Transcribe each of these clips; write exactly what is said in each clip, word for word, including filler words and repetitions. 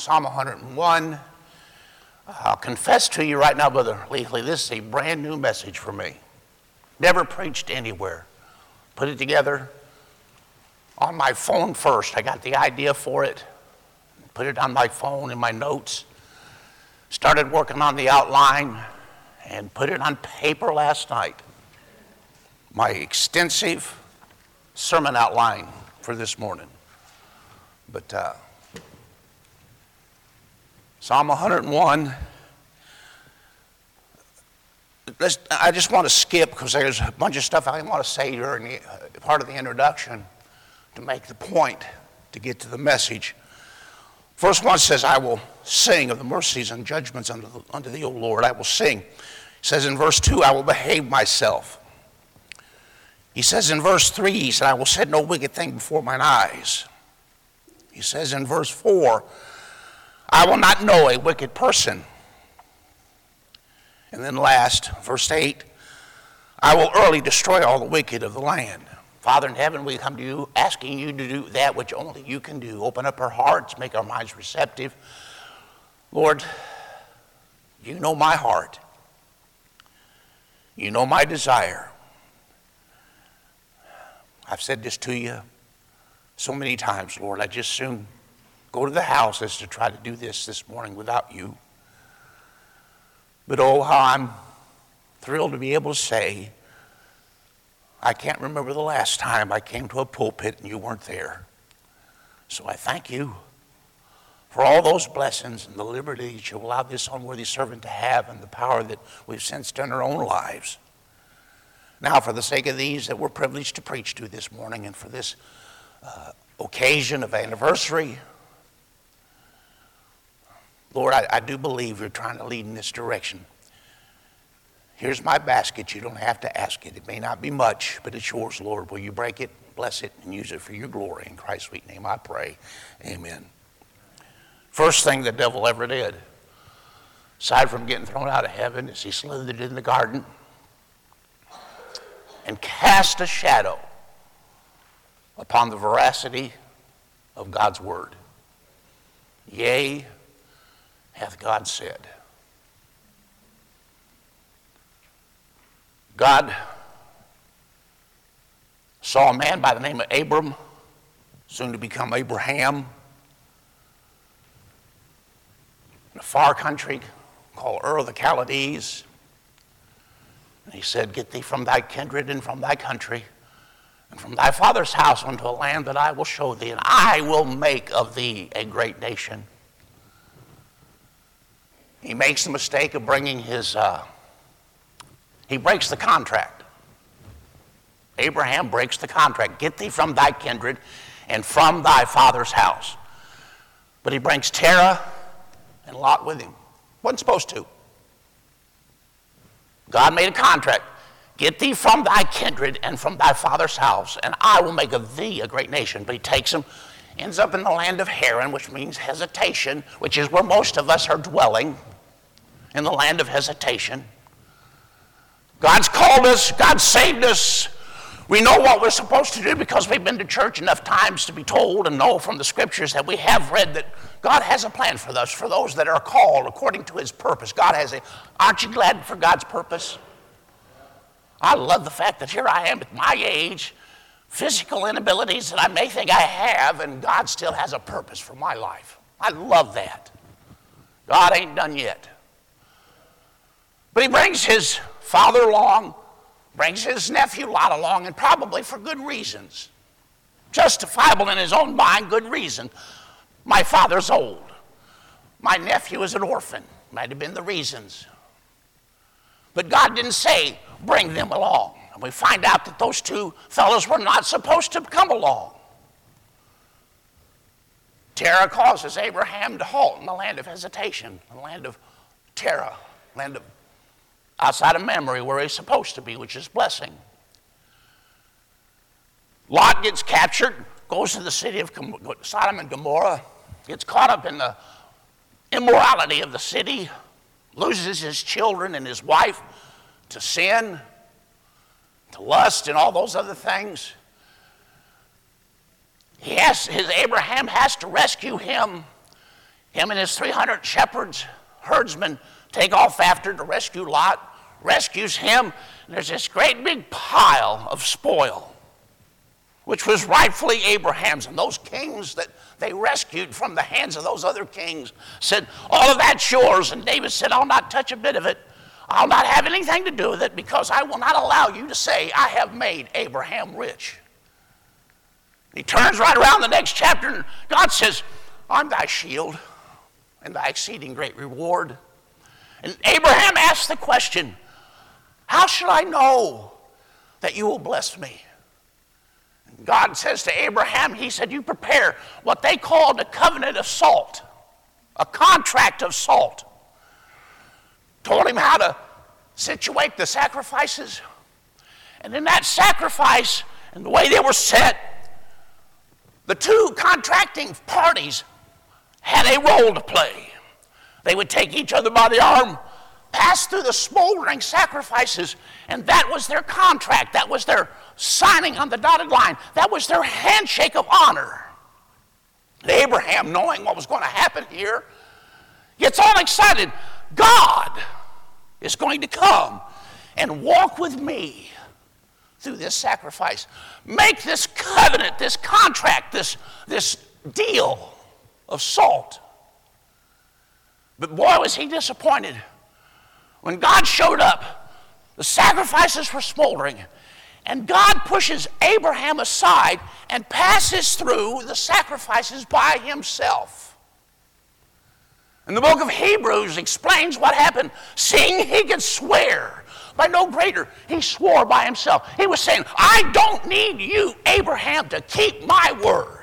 Psalm one hundred one. I'll confess to you right now, Brother Leafley, this is a brand new message for me. Never preached anywhere. Put it together on my phone first. I got the idea for it. Put it on my phone in my notes. Started working on the outline and put it on paper last night. My extensive sermon outline for this morning. But uh, Psalm one hundred one, let's, I just want to skip because there's a bunch of stuff I want to say during the, uh, part of the introduction to make the point, to get to the message. First one says, I will sing of the mercies and judgments unto, the, unto thee, O Lord. I will sing. He says in verse two, I will behave myself. He says in verse three, he said, I will set no wicked thing before mine eyes. He says in verse four, I will not know a wicked person. And then last, verse eight, I will early destroy all the wicked of the land. Father in heaven, we come to you asking you to do that which only you can do. Open up our hearts, make our minds receptive. Lord, you know my heart. You know my desire. I've said this to you so many times, Lord. I just soon go to the house as to try to do this this morning without you. But oh, how I'm thrilled to be able to say, I can't remember the last time I came to a pulpit and you weren't there. So I thank you for all those blessings and the liberty that you allow this unworthy servant to have and the power that we've sensed in our own lives. Now, for the sake of these that we're privileged to preach to this morning and for this uh, occasion of anniversary, Lord, I, I do believe you're trying to lead in this direction. Here's my basket. You don't have to ask it. It may not be much, but it's yours, Lord. Will you break it, bless it, and use it for your glory? In Christ's sweet name I pray. Amen. First thing the devil ever did, aside from getting thrown out of heaven, is he slithered in the garden and cast a shadow upon the veracity of God's word. Yea, hath God said. God saw a man by the name of Abram, soon to become Abraham, in a far country called Ur of the Chaldees. And he said, get thee from thy kindred and from thy country and from thy father's house unto a land that I will show thee, and I will make of thee a great nation. He makes the mistake of bringing his, uh, he breaks the contract. Abraham breaks the contract. Get thee from thy kindred and from thy father's house. But he brings Terah and Lot with him. Wasn't supposed to. God made a contract. Get thee from thy kindred and from thy father's house, and I will make of thee a great nation. But he takes him, ends up in the land of Haran, which means hesitation, which is where most of us are dwelling, in the land of hesitation. God's called us. God saved us. We know what we're supposed to do because we've been to church enough times to be told and know from the scriptures that we have read that God has a plan for us, for those that are called according to his purpose. God has a, aren't you glad for God's purpose? I love the fact that here I am at my age, physical inabilities that I may think I have, and God still has a purpose for my life. I love that. God ain't done yet. But he brings his father along, brings his nephew Lot along, and probably for good reasons. Justifiable in his own mind, good reason. My father's old. My nephew is an orphan. Might have been the reasons. But God didn't say, bring them along. And we find out that those two fellows were not supposed to come along. Terah causes Abraham to halt in the land of hesitation, the land of Terah, land of outside of memory where he's supposed to be, which is blessing. Lot gets captured, goes to the city of Sodom and Gomorrah, gets caught up in the immorality of the city, loses his children and his wife to sin, to lust, and all those other things. He has, his Abraham has to rescue him. He him and his three hundred shepherds, herdsmen, take off after to rescue Lot, rescues him, and there's this great big pile of spoil, which was rightfully Abraham's. And those kings that they rescued from the hands of those other kings said, all of that's yours. And David said, I'll not touch a bit of it. I'll not have anything to do with it, because I will not allow you to say, I have made Abraham rich. He turns right around the next chapter, and God says, I'm thy shield and thy exceeding great reward. And Abraham asks the question, how should I know that you will bless me? And God says to Abraham, he said, you prepare what they called a covenant of salt, a contract of salt. Told him how to situate the sacrifices. And in that sacrifice, and the way they were set, the two contracting parties had a role to play. They would take each other by the arm, pass through the smoldering sacrifices, and that was their contract. That was their signing on the dotted line. That was their handshake of honor. And Abraham, knowing what was going to happen here, gets all excited. God is going to come and walk with me through this sacrifice. Make this covenant, this contract, this, this deal of salt. But boy, was he disappointed. When God showed up, the sacrifices were smoldering, and God pushes Abraham aside and passes through the sacrifices by himself. And the book of Hebrews explains what happened. Seeing he could swear by no greater, he swore by himself. He was saying, I don't need you, Abraham, to keep my word.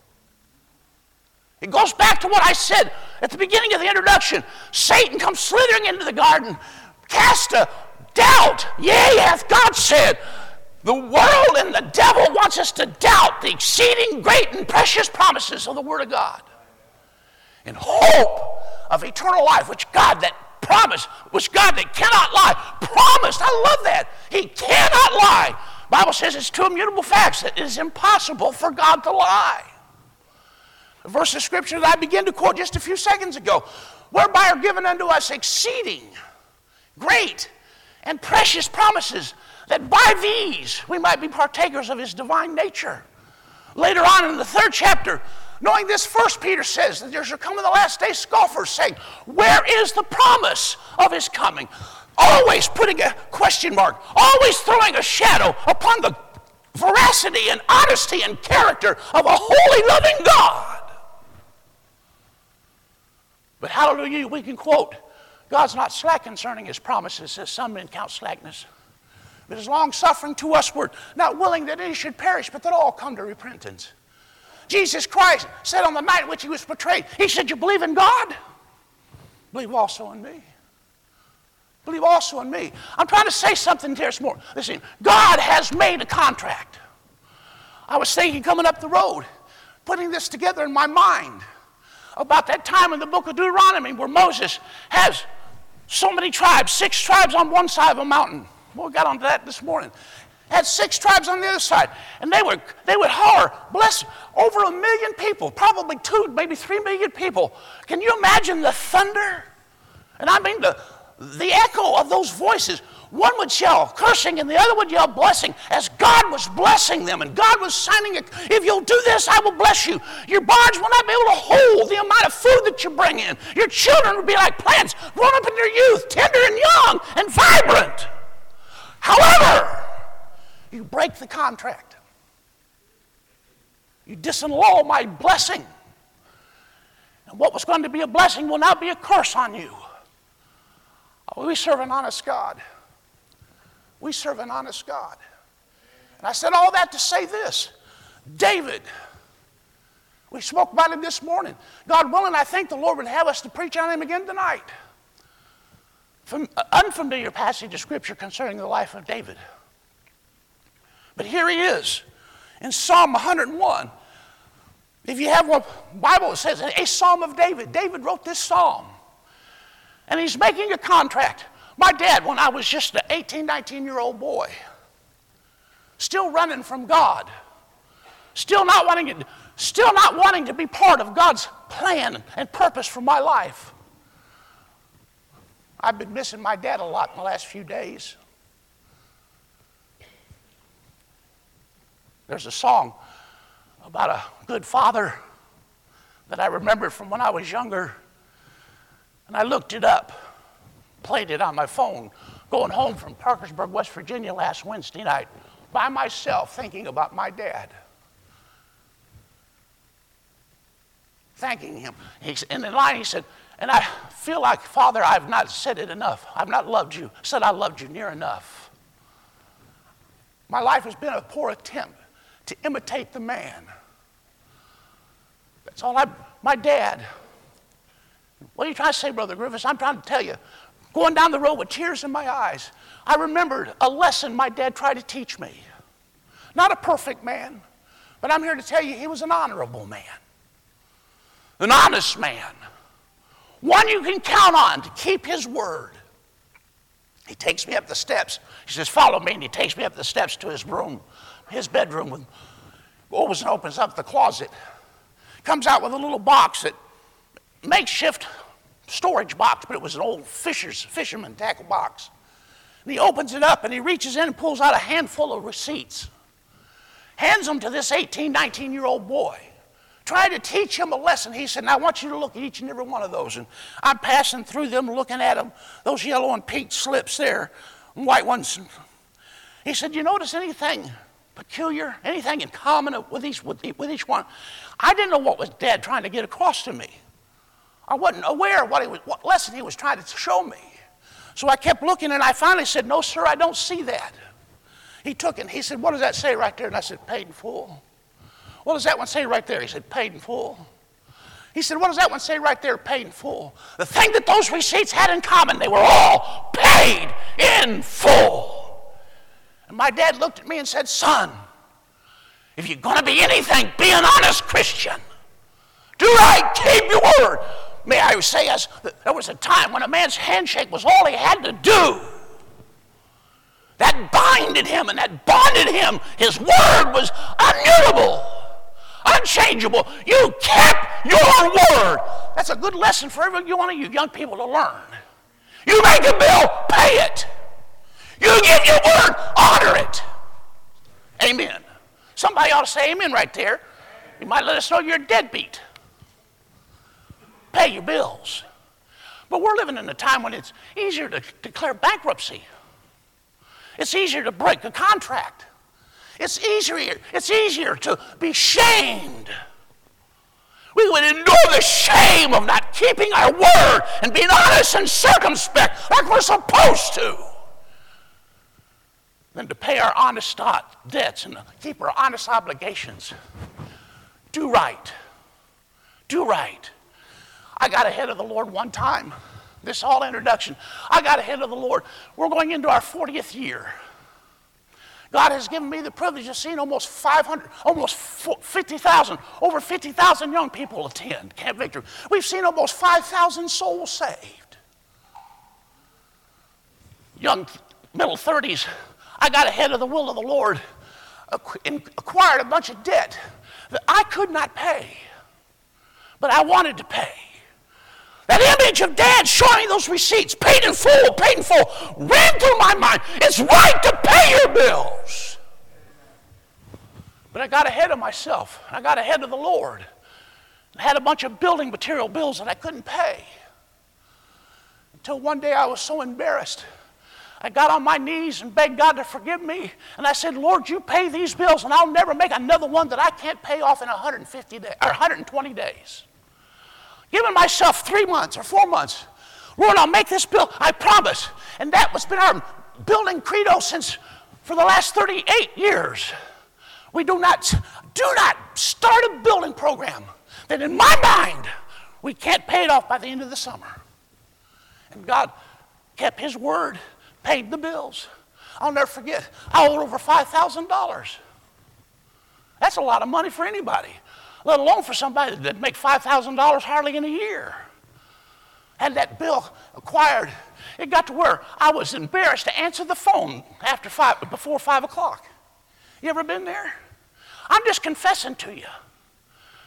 It goes back to what I said at the beginning of the introduction. Satan comes slithering into the garden, cast a doubt. Yea, hath God said. The world and the devil wants us to doubt the exceeding great and precious promises of the Word of God. In hope of eternal life, which God that promised, which God that cannot lie, promised. I love that. He cannot lie. The Bible says it's two immutable facts, that it is impossible for God to lie. The verse of Scripture that I began to quote just a few seconds ago, whereby are given unto us exceeding great and precious promises, that by these we might be partakers of his divine nature. Later on in the third chapter, knowing this, First Peter says that there shall come in the last days scoffers, saying, where is the promise of his coming? Always putting a question mark, always throwing a shadow upon the veracity and honesty and character of a holy, loving God. But hallelujah, we can quote, God's not slack concerning his promises, as some men count slackness, but is long-suffering to usward, not willing that any should perish, but that all come to repentance. Jesus Christ said on the night in which he was betrayed, he said, you believe in God? Believe also in me. Believe also in me. I'm trying to say something here this morning. Listen, God has made a contract. I was thinking coming up the road, putting this together in my mind, about that time in the book of Deuteronomy where Moses has so many tribes, six tribes on one side of a mountain. Well, we got onto that this morning. Had six tribes on the other side. And they would, they would holler, bless over a million people, probably two, maybe three million people. Can you imagine the thunder? And I mean the, the echo of those voices. One would yell cursing and the other would yell blessing as God was blessing them. And God was signing it. If you'll do this, I will bless you. Your barns will not be able to hold the amount of food that you bring in. Your children will be like plants grown up in their youth, tender and young and vibrant. However, you break the contract. You disannul my blessing. And what was going to be a blessing will now be a curse on you. Oh, we serve an honest God. We serve an honest God. And I said all that to say this. David, we spoke about him this morning. God willing, I think the Lord would have us to preach on him again tonight. From an unfamiliar passage of Scripture concerning the life of David. But here he is in Psalm one hundred one. If you have a Bible, it says a Psalm of David. David wrote this psalm. And he's making a contract. My dad, when I was just an eighteen, nineteen-year-old boy, still running from God, still not wanting to still not wanting to be part of God's plan and purpose for my life. I've been missing my dad a lot in the last few days. There's a song about a good father that I remembered from when I was younger, and I looked it up, played it on my phone, going home from Parkersburg, West Virginia last Wednesday night by myself thinking about my dad. Thanking him. He's, in the line he said, and I feel like, Father, I've not said it enough. I've not loved you. Said I loved you near enough. My life has been a poor attempt to imitate the man. That's all I, my dad. What are you trying to say, Brother Griffiths? I'm trying to tell you, going down the road with tears in my eyes, I remembered a lesson my dad tried to teach me. Not a perfect man, but I'm here to tell you he was an honorable man. An honest man. One you can count on to keep his word. He takes me up the steps. He says, follow me, and he takes me up the steps to his room, his bedroom, with, opens and opens up the closet. Comes out with a little box, that makeshift storage box, but it was an old fisher's, fisherman tackle box. And he opens it up, and he reaches in and pulls out a handful of receipts. Hands them to this eighteen, nineteen-year-old boy. Tried to teach him a lesson. He said, now I want you to look at each and every one of those. And I'm passing through them, looking at them, those yellow and pink slips there, and white ones. He said, you notice anything peculiar, anything in common with each, with, with each one? I didn't know what was Dad trying to get across to me. I wasn't aware of what, he was, what lesson he was trying to show me. So I kept looking, and I finally said, no, sir, I don't see that. He took it, and he said, what does that say right there? And I said, paid in full. What does that one say right there? He said, paid in full. He said, what does that one say right there? Paid in full. The thing that those receipts had in common, they were all paid in full. And my dad looked at me and said, son, if you're going to be anything, be an honest Christian. Do right, keep your word. May I say, as there was a time when a man's handshake was all he had to do. That binded him and that bonded him. His word was immutable, unchangeable. You kept your word. That's a good lesson for every one of you young people to learn. You make a bill, pay it. You give your word, honor it. Amen. Somebody ought to say amen right there. You might let us know you're a deadbeat. Pay your bills. But we're living in a time when it's easier to declare bankruptcy. It's easier to break a contract. It's easier, it's easier to be shamed. We would endure the shame of not keeping our word and being honest and circumspect like we're supposed to, than to pay our honest debts and keep our honest obligations. Do right. Do right. I got ahead of the Lord one time. This whole introduction. I got ahead of the Lord. We're going into our fortieth year. God has given me the privilege of seeing almost five hundred, almost fifty thousand, over fifty thousand young people attend Camp Victory. We've seen almost five thousand souls saved. Young, middle thirties, I got ahead of the will of the Lord, acquired a bunch of debt that I could not pay, but I wanted to pay. That image of Dad showing those receipts, paid in full, paid in full, ran through my mind. It's right to pay your bills. But I got ahead of myself. I got ahead of the Lord. I had a bunch of building material bills that I couldn't pay. Until one day I was so embarrassed. I got on my knees and begged God to forgive me. And I said, Lord, you pay these bills, and I'll never make another one that I can't pay off in one hundred fifty days, or one hundred twenty days. Giving myself three months or four months. Lord, I'll make this bill, I promise. And that has been our building credo since for the last thirty-eight years. We do not, do not start a building program that in my mind we can't pay it off by the end of the summer. And God kept his word, paid the bills. I'll never forget, I owed over five thousand dollars. That's a lot of money for anybody, let alone for somebody that make five thousand dollars hardly in a year. Had that bill acquired, it got to where I was embarrassed to answer the phone after five, before five o'clock. You ever been there? I'm just confessing to you.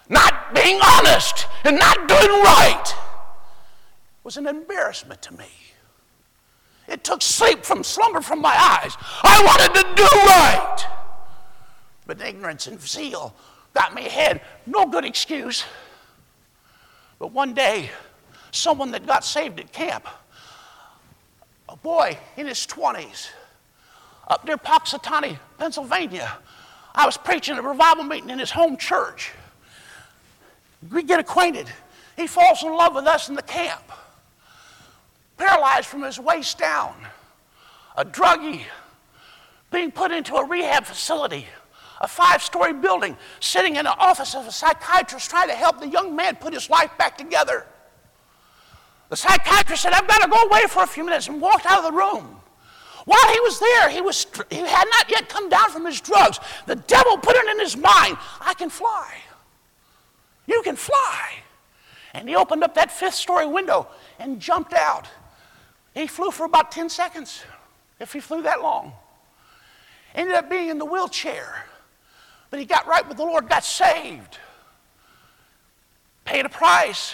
not being honest and not doing right was an embarrassment to me. It took sleep from slumber from my eyes. I wanted to do right. But ignorance and zeal got me ahead. No good excuse. But one day, someone that got saved at camp, a boy in his twenties, up near Punxsutawney, Pennsylvania, I was preaching at a revival meeting in his home church. We get acquainted. He falls in love with us in the camp. Paralyzed from his waist down, a druggie, being put into a rehab facility, a five-story building, sitting in the office of a psychiatrist trying to help the young man put his life back together. The psychiatrist said, I've got to go away for a few minutes, and walked out of the room. While he was there, he, was, he had not yet come down from his drugs. The devil put it in his mind, I can fly. You can fly. And he opened up that fifth-story window and jumped out. He flew for about ten seconds, if he flew that long. Ended up being in the wheelchair. But he got right with the Lord, got saved. Paid a price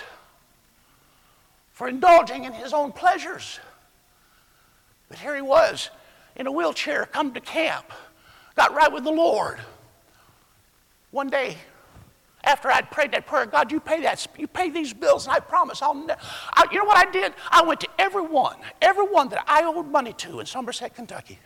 for indulging in his own pleasures. But here he was, in a wheelchair, come to camp, got right with the Lord. One day, after I'd prayed that prayer, God, you pay that, you pay these bills, and I promise I'll never. You know what I did? I went to everyone, everyone that I owed money to in Somerset, Kentucky.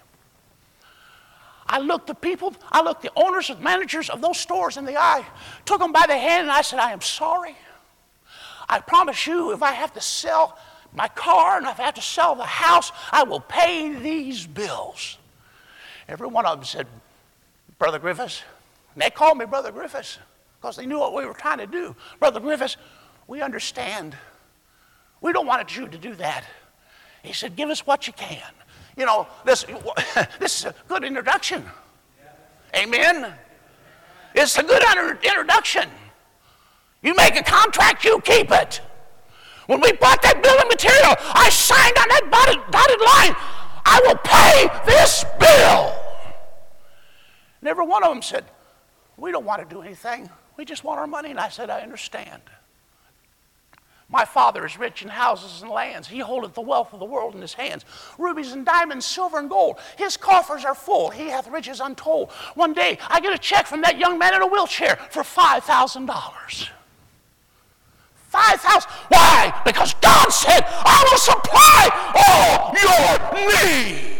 I looked the people, I looked the owners and managers of those stores in the eye, took them by the hand, and I said, I am sorry. I promise you, if I have to sell my car and if I have to sell the house, I will pay these bills. Every one of them said, Brother Griffiths, and they called me Brother Griffiths, because they knew what we were trying to do. Brother Griffiths, we understand. We don't want you to do that. He said, give us what you can. You know, this, this is a good introduction. Amen? It's a good introduction. You make a contract, you keep it. When we bought that building material, I signed on that dotted, dotted line, I will pay this bill. And every one of them said, we don't want to do anything. We just want our money. And I said, I understand. My Father is rich in houses and lands. He holdeth the wealth of the world in his hands. Rubies and diamonds, silver and gold. His coffers are full. He hath riches untold. One day, I get a check from that young man in a wheelchair for five thousand dollars. five thousand dollars. Why? Because God said, I will supply all your need.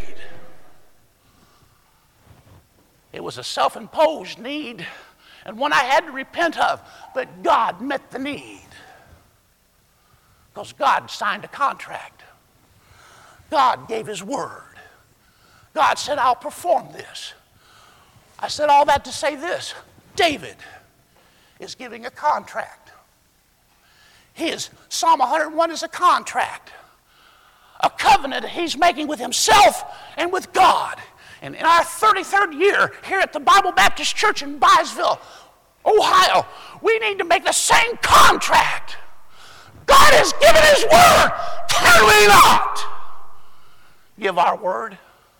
It was a self-imposed need, and one I had to repent of, but God met the need. Because God signed a contract. God gave his word. God said, I'll perform this. I said all that to say this. David is giving a contract. His Psalm one hundred one is a contract. A covenant he's making with himself and with God. And in our thirty-third year here at the Bible Baptist Church in Byesville, Ohio, we need to make the same contract. God has given his word. Can we not give our word?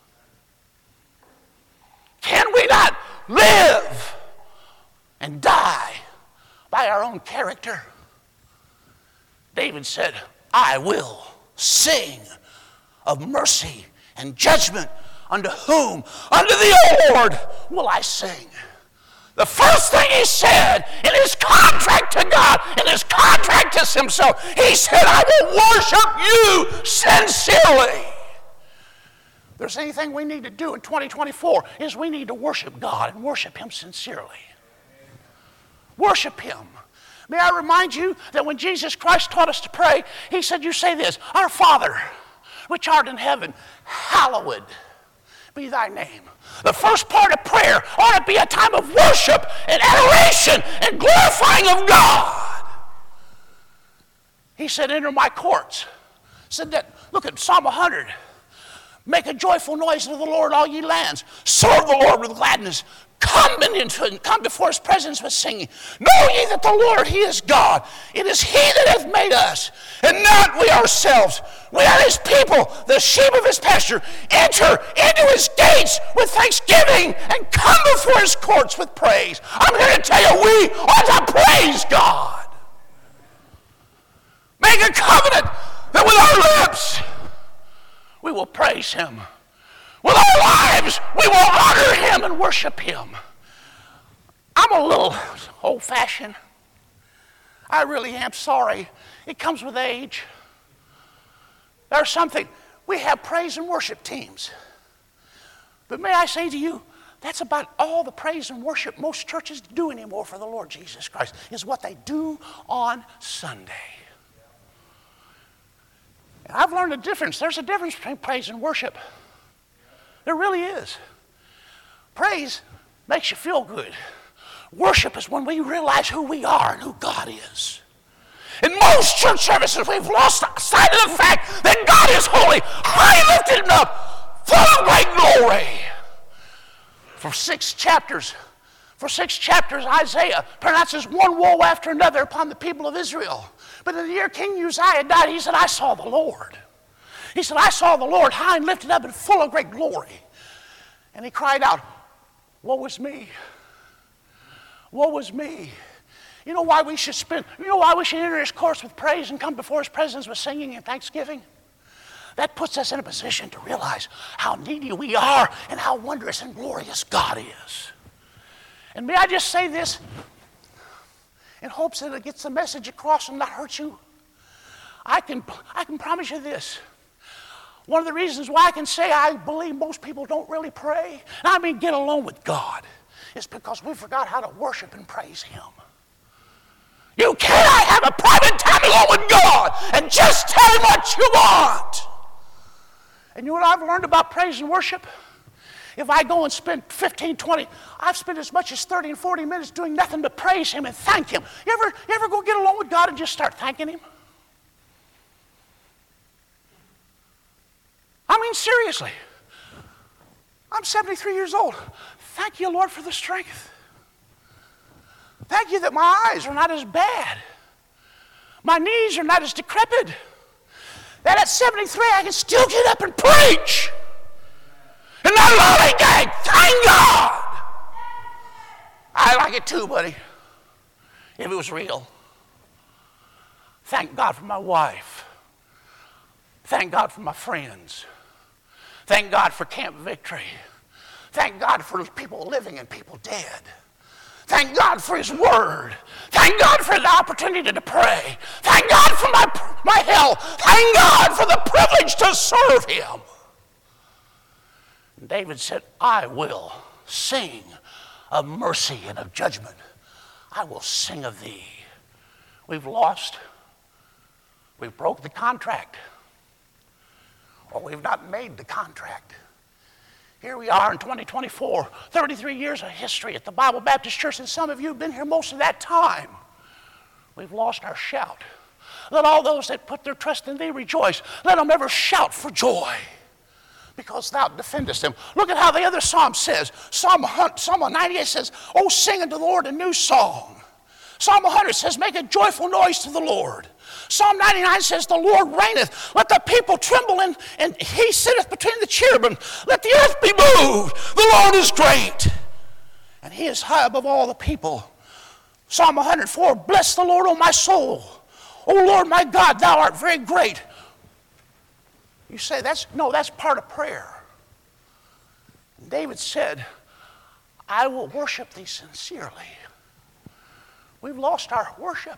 Can we not live and die by our own character? David said, I will sing of mercy and judgment. Unto whom? Unto the Lord will I sing. The first thing he said in his contract to God, in his contract to himself, he said, I will worship you sincerely. If there's anything we need to do in twenty twenty-four is we need to worship God and worship him sincerely. Worship him. May I remind you that when Jesus Christ taught us to pray, he said, you say this, Our Father, which art in heaven, hallowed be thy name. The first part of prayer ought to be a time of worship and adoration and glorifying of God. He said, enter my courts. Said that, look at Psalm one hundred. Make a joyful noise to the Lord, all ye lands. Serve the Lord with gladness. Come into come before his presence with singing. Know ye that the Lord, he is God. It is he that hath made us, and not we ourselves. We are his people, the sheep of his pasture. Enter into his gates with thanksgiving and come before his courts with praise. I'm here to tell you, we ought to praise God. Make a covenant that with our lips we will praise him. With our lives we will honor him and worship him. I'm a little old-fashioned. I really am sorry. It comes with age. There's something. We have praise and worship teams. But may I say to you, that's about all the praise and worship most churches do anymore for the Lord Jesus Christ, is what they do on Sunday. And I've learned a difference. There's a difference between praise and worship. There really is. Praise makes you feel good. Worship is when we realize who we are and who God is. In most church services, we've lost sight of the fact that God is holy, high lifted up, full of great glory. For six chapters, for six chapters, Isaiah pronounces one woe after another upon the people of Israel. But in the year King Uzziah died, he said, I saw the Lord. He said, I saw the Lord high and lifted up and full of great glory. And he cried out, woe is me. Woe is me. You know why we should spend, you know why we should enter his courts with praise and come before his presence with singing and thanksgiving? That puts us in a position to realize how needy we are and how wondrous and glorious God is. And may I just say this in hopes that it gets the message across and not hurt you? I can, I can promise you this. One of the reasons why I can say I believe most people don't really pray, and I mean get alone with God, is because we forgot how to worship and praise him. You cannot have a private time alone with God and just tell him what you want. And you know what I've learned about praise and worship? If I go and spend fifteen, twenty, I've spent as much as thirty and forty minutes doing nothing but praise him and thank him. You ever, you ever go get alone with God and just start thanking him? I mean, seriously. I'm seventy-three years old. Thank you, Lord, for the strength. Thank you that my eyes are not as bad. My knees are not as decrepit. That at seventy-three I can still get up and preach. And not lollygag. Thank God. I like it too, buddy. If it was real. Thank God for my wife. Thank God for my friends. Thank God for Camp Victory. Thank God for people living and people dead. Thank God for his word. Thank God for the opportunity to pray. Thank God for my, my health. Thank God for the privilege to serve him. And David said, I will sing of mercy and of judgment. I will sing of thee. We've lost. We've broke the contract. Or we've not made the contract. Here we are in twenty twenty-four, thirty-three years of history at the Bible Baptist Church, and some of you have been here most of that time. We've lost our shout. Let all those that put their trust in thee rejoice. Let them ever shout for joy, because thou defendest them. Look at how the other psalm says. Psalm, Psalm ninety-eight says, oh, sing unto the Lord a new song. Psalm one hundred says, make a joyful noise to the Lord. Psalm ninety-nine says, the Lord reigneth. Let the people tremble, and, and he sitteth between the cherubim. Let the earth be moved. The Lord is great, and he is high above all the people. Psalm one hundred four, bless the Lord, O my soul. O Lord, my God, thou art very great. You say, that's no, that's part of prayer. David said, I will worship thee sincerely. We've lost our worship.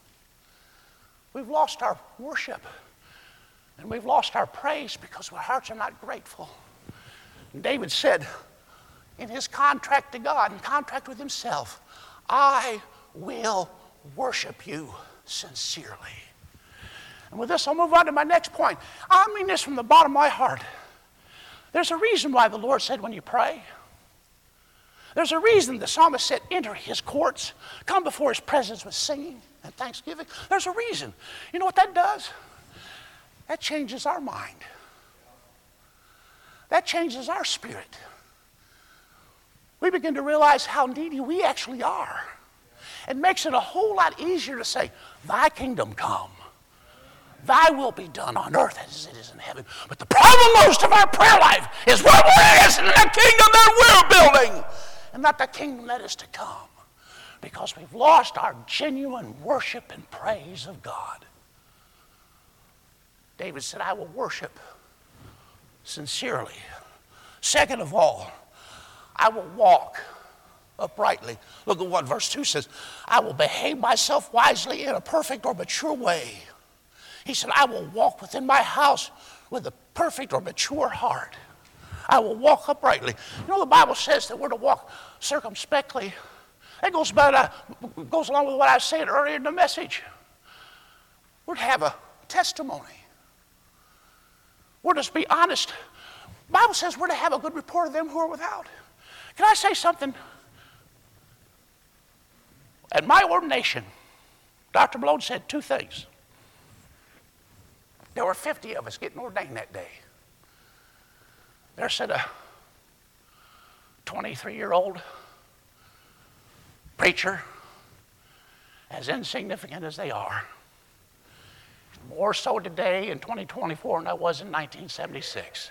We've lost our worship. And we've lost our praise because our hearts are not grateful. And David said in his contract to God and contract with himself, I will worship you sincerely. And with this, I'll move on to my next point. I mean this from the bottom of my heart. There's a reason why the Lord said when you pray. There's a reason the psalmist said, enter his courts, come before his presence with singing and thanksgiving. There's a reason. You know what that does? That changes our mind. That changes our spirit. We begin to realize how needy we actually are. It makes it a whole lot easier to say, thy kingdom come, thy will be done on earth as it is in heaven. But the problem most of our prayer life is what we're is in the kingdom that we're building and not the kingdom that is to come, because we've lost our genuine worship and praise of God. David said, I will worship sincerely. Second of all, I will walk uprightly. Look at what verse two says. I will behave myself wisely in a perfect or mature way. He said, I will walk within my house with a perfect or mature heart. I will walk uprightly. You know, the Bible says that we're to walk circumspectly. That goes, about, uh, goes along with what I was saying earlier in the message. We're to have a testimony. We're to be honest. The Bible says we're to have a good report of them who are without. Can I say something? At my ordination, Doctor Malone said two things. There were fifty of us getting ordained that day. There said a twenty-three-year-old preacher, as insignificant as they are, more so today in twenty twenty-four than I was in nineteen seventy-six.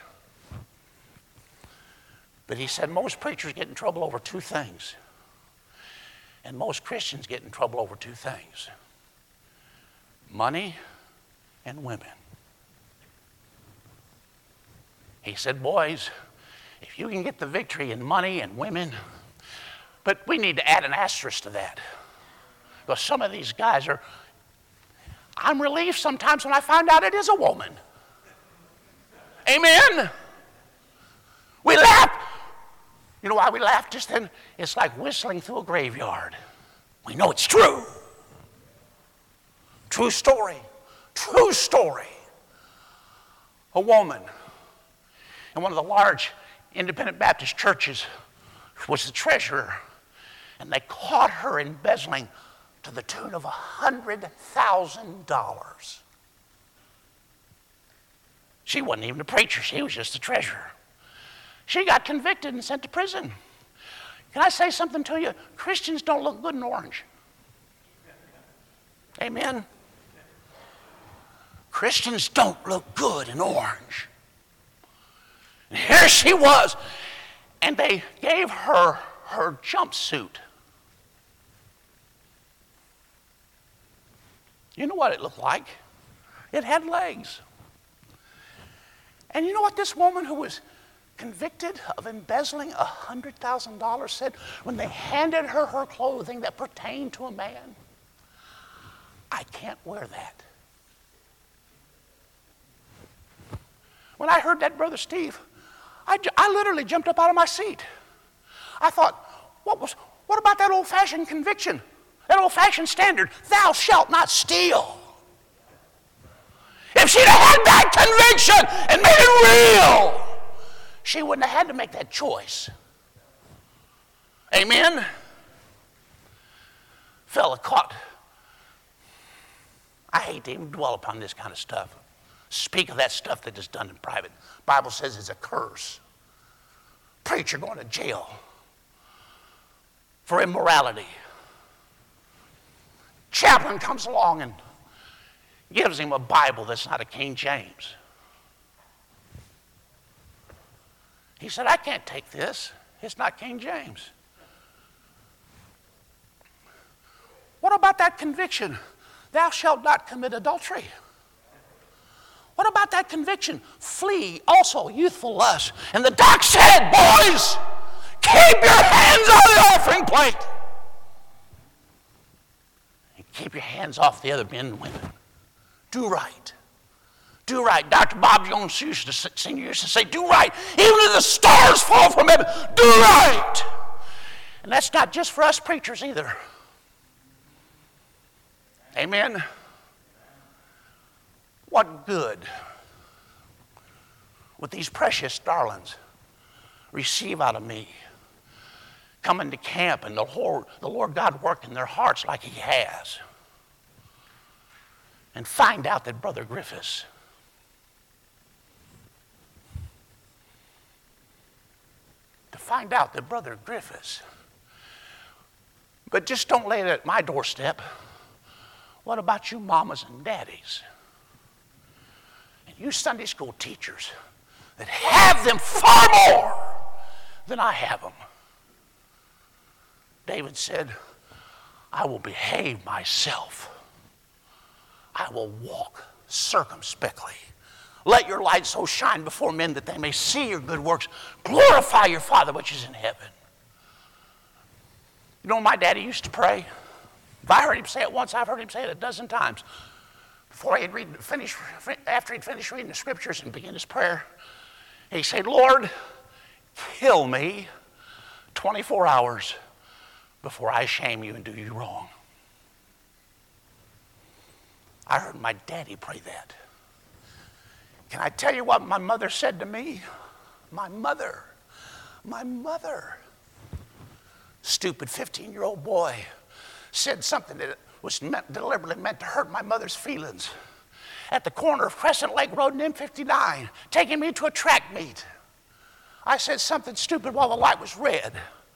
But he said most preachers get in trouble over two things. And most Christians get in trouble over two things: money and women. He said, boys, if you can get the victory in money and women, but we need to add an asterisk to that. Because some of these guys are, I'm relieved sometimes when I find out it is a woman. Amen? We laugh. You know why we laugh just then? It's like whistling through a graveyard. We know it's true. True story. True story. A woman in one of the large independent Baptist churches was the treasurer, and they caught her embezzling to the tune of one hundred thousand dollars. She wasn't even a preacher. She was just the treasurer. She got convicted and sent to prison. Can I say something to you? Christians don't look good in orange. Amen? Christians don't look good in orange. And here she was, and they gave her her jumpsuit. You know what it looked like? It had legs. And you know what this woman who was convicted of embezzling one hundred thousand dollars said when they handed her her clothing that pertained to a man? I can't wear that. When I heard that, Brother Steve, I, I literally jumped up out of my seat. I thought, what was, what about that old-fashioned conviction? That old-fashioned standard, thou shalt not steal. If she'd have had that conviction and made it real, she wouldn't have had to make that choice. Amen? Fella caught. I hate to even dwell upon this kind of stuff. Speak of that stuff that is done in private. The Bible says it's a curse. Preacher going to jail for immorality. Chaplain comes along and gives him a Bible that's not a King James. He said, I can't take this. It's not King James. What about that conviction? Thou shalt not commit adultery. What about that conviction? Flee also youthful lust. And the doc said, boys, keep your hands on the offering plate. And keep your hands off the other men and women. Do right. Do right. Doctor Bob Jones used to, senior used to say, do right. Even if the stars fall from heaven, do right. And that's not just for us preachers either. Amen. What good would these precious darlings receive out of me coming to camp and the Lord, the Lord God work in their hearts like he has, and find out that Brother Griffiths to find out that Brother Griffiths but just don't lay it at my doorstep. What about you mamas and daddies? you Sunday school teachers that have them far more than I have them. David said, I will behave myself. I will walk circumspectly. Let your light so shine before men that they may see your good works. Glorify your Father which is in heaven. You know, my daddy used to pray. If I heard him say it once, I've heard him say it a dozen times. Before he'd read, finish, after he'd finished reading the scriptures and begin his prayer, he said, Lord, kill me twenty-four hours before I shame you and do you wrong. I heard my daddy pray that. Can I tell you what my mother said to me? My mother, my mother, stupid fifteen-year-old boy, said something that was meant, deliberately meant to hurt my mother's feelings at the corner of Crescent Lake Road and M fifty-nine, taking me to a track meet. I said something stupid while the light was red.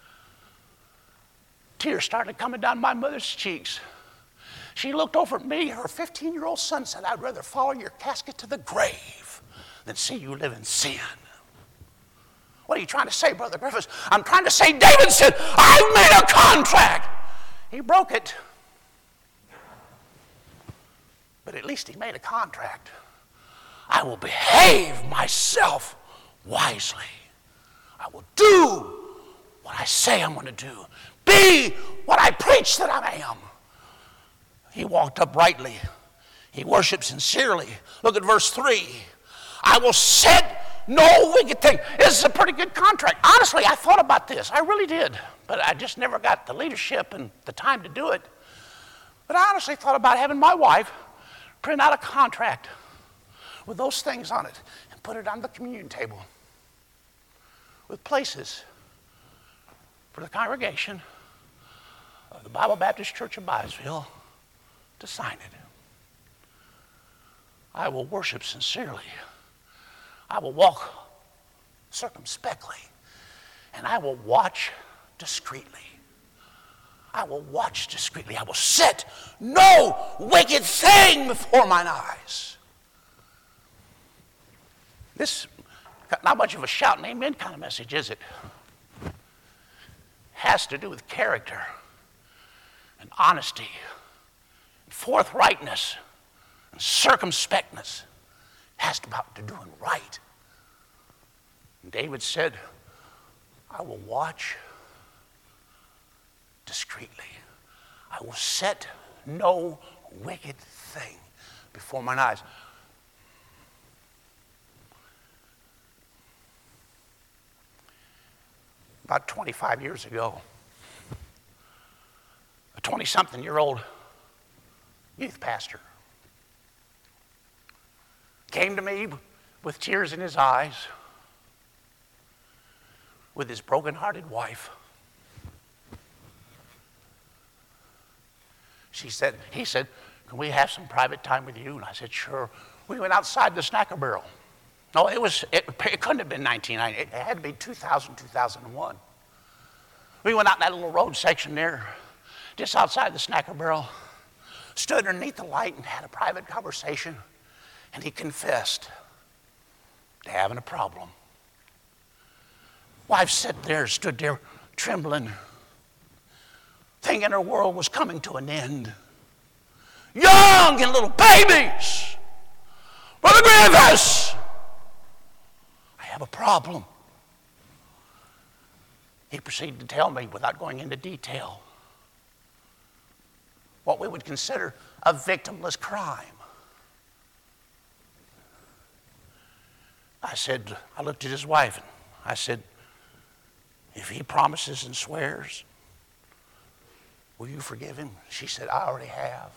Tears started coming down my mother's cheeks. She looked over at me. Her fifteen-year-old son said, I'd rather follow your casket to the grave than see you live in sin. What are you trying to say, Brother Griffiths? I'm trying to say David said, I've made a contract. He broke it. But at least he made a contract. I will behave myself wisely. I will do what I say I'm going to do. Be what I preach that I am. He walked uprightly. He worshiped sincerely. Look at verse three. I will set no wicked thing. This is a pretty good contract. Honestly, I thought about this. I really did. But I just never got the leadership and the time to do it. But I honestly thought about having my wife print out a contract with those things on it and put it on the communion table with places for the congregation of the Bible Baptist Church of Byesville to sign it. I will worship sincerely. I will walk circumspectly. And I will watch discreetly. I will watch discreetly. I will set no wicked thing before mine eyes. This, not much of a shout and amen kind of message, is it? Has to do with character and honesty, and forthrightness, and circumspectness. Has to about to doing right. And David said, I will watch discreetly. I will set no wicked thing before mine eyes. About twenty-five years ago, a twenty-something-year-old youth pastor came to me with tears in his eyes, with his broken-hearted wife. She said, he said, can we have some private time with you? And I said, sure. We went outside the Snacker Barrel. No, it was, it, it couldn't have been nineteen ninety. It had to be two thousand, two thousand one. We went out in that little road section there, just outside the Snacker Barrel, stood underneath the light and had a private conversation, and he confessed to having a problem. Wife sat there, stood there, trembling, thinking her world was coming to an end. Young and little babies. Brother Griffiths, I have a problem. He proceeded to tell me, without going into detail, what we would consider a victimless crime. I said, I looked at his wife and I said, if he promises and swears, will you forgive him? She said, I already have.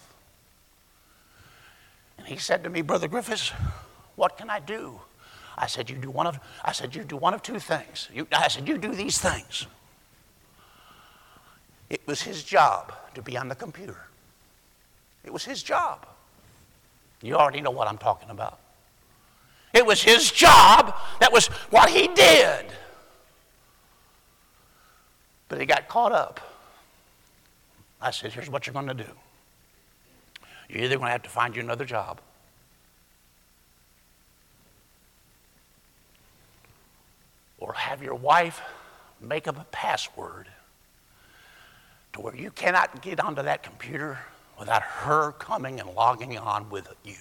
And he said to me, Brother Griffiths, what can I do? I said, you do one of, I said, you do one of two things. You, I said, you do these things. It was his job to be on the computer. It was his job. You already know what I'm talking about. It was his job. That was what he did. But he got caught up. I said, here's what you're going to do. You're either going to have to find you another job, have your wife make up a password to where you cannot get onto that computer without her coming and logging on with you.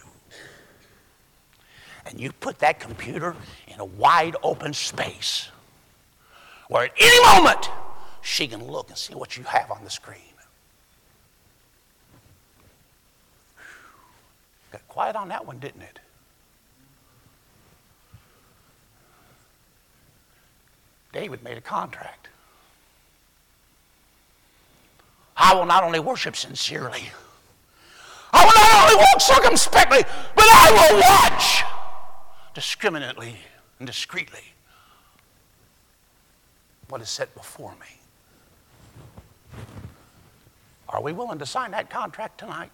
And you put that computer in a wide open space where at any moment she can look and see what you have on the screen. Got quiet on that one, didn't it? David made a contract. I will not only worship sincerely, I will not only walk circumspectly, but I will watch discriminately and discreetly what is set before me. Are we willing to sign that contract tonight?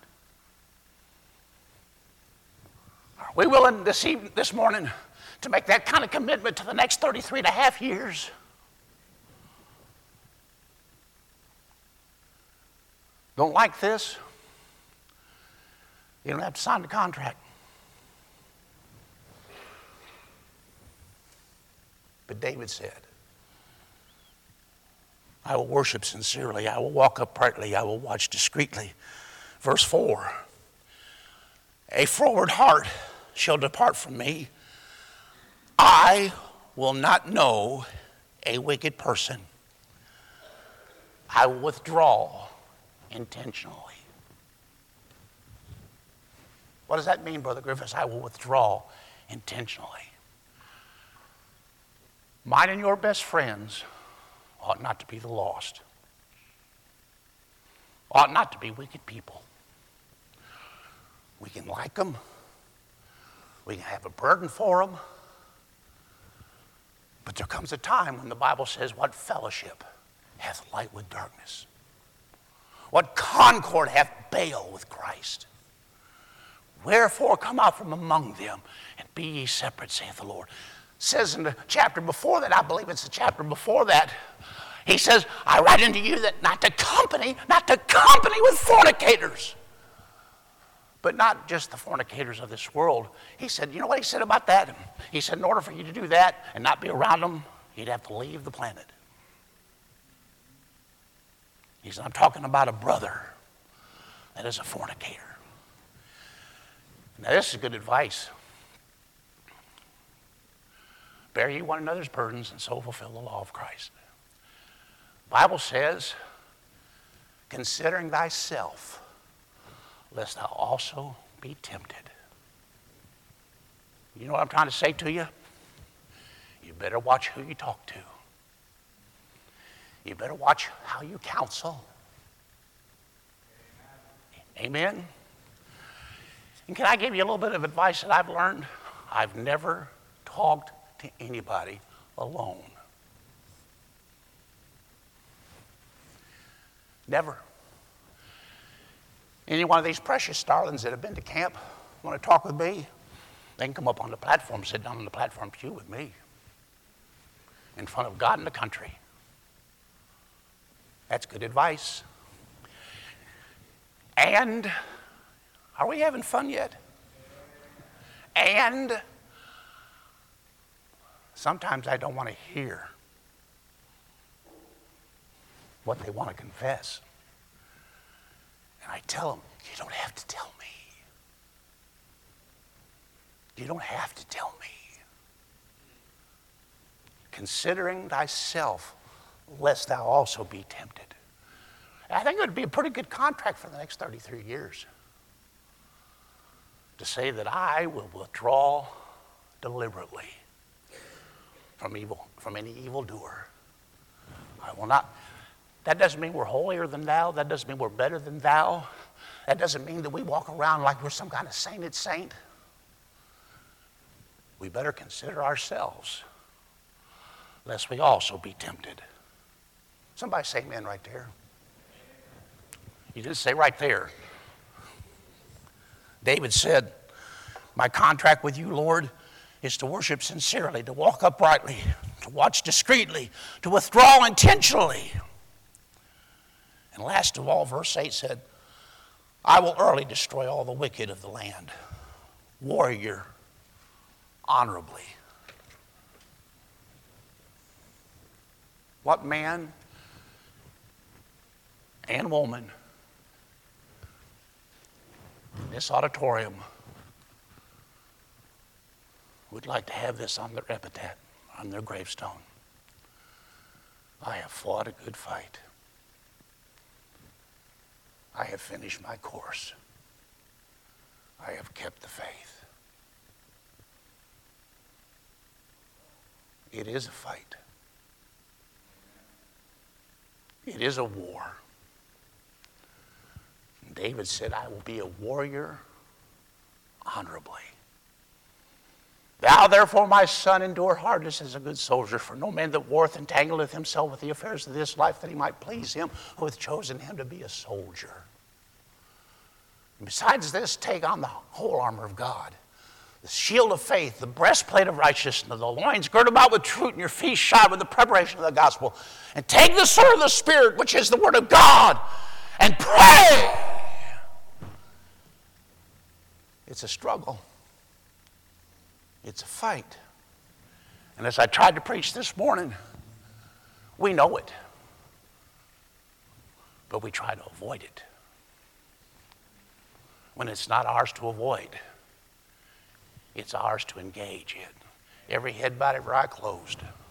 Are we willing this evening, this morning, to make that kind of commitment to the next thirty-three and a half years? Don't like this? You don't have to sign the contract. But David said, I will worship sincerely, I will walk uprightly, I will watch discreetly. Verse four, a froward heart shall depart from me. I will not know a wicked person. I will withdraw intentionally. What does that mean, Brother Griffiths? I will withdraw intentionally. Mine and your best friends ought not to be the lost. Ought not to be wicked people. We can like them. We can have a burden for them. But there comes a time when the Bible says, what fellowship hath light with darkness? What concord hath Baal with Christ? Wherefore come out from among them, and be ye separate, saith the Lord. It says in the chapter before that, I believe it's the chapter before that, he says, I write unto you that not to company, not to company with fornicators. But not just the fornicators of this world. He said, you know what he said about that? He said, in order for you to do that and not be around them, you'd have to leave the planet. He said, I'm talking about a brother that is a fornicator. Now, this is good advice. Bear ye one another's burdens, and so fulfill the law of Christ. The Bible says, considering thyself, lest thou also be tempted. You know what I'm trying to say to you? You better watch who you talk to. You better watch how you counsel. Amen? And can I give you a little bit of advice that I've learned? I've never talked to anybody alone. Never. Any one of these precious starlings that have been to camp want to talk with me, they can come up on the platform, sit down on the platform pew with me in front of God and the country. That's good advice. And are we having fun yet? And sometimes I don't want to hear what they want to confess. And I tell them, you don't have to tell me. You don't have to tell me. Considering thyself, lest thou also be tempted. I think it would be a pretty good contract for the next thirty-three years. To say that I will withdraw deliberately from evil, from any evildoer. I will not. That doesn't mean we're holier than thou. That doesn't mean we're better than thou. That doesn't mean that we walk around like we're some kind of sainted saint. We better consider ourselves, lest we also be tempted. Somebody say amen right there. You didn't say right there. David said, my contract with you, Lord, is to worship sincerely, to walk uprightly, to watch discreetly, to withdraw intentionally. And last of all, verse eight said, I will early destroy all the wicked of the land. Warrior, honorably. What man and woman in this auditorium would like to have this on their epitaph, on their gravestone? I have fought a good fight. I have finished my course. I have kept the faith. It is a fight. It is a war. And David said, I will be a warrior honorably. Thou therefore, my son, endure hardness as a good soldier, for no man that warreth entangleth himself with the affairs of this life, that he might please him who hath chosen him to be a soldier. And besides this, take on the whole armor of God, the shield of faith, the breastplate of righteousness, the loins girt about with truth, and your feet shod with the preparation of the gospel. And take the sword of the Spirit, which is the word of God, and pray. It's a struggle. It's a fight. And as I tried to preach this morning, we know it, but we try to avoid it. When it's not ours to avoid, it's ours to engage in. Every head bowed, every eye closed.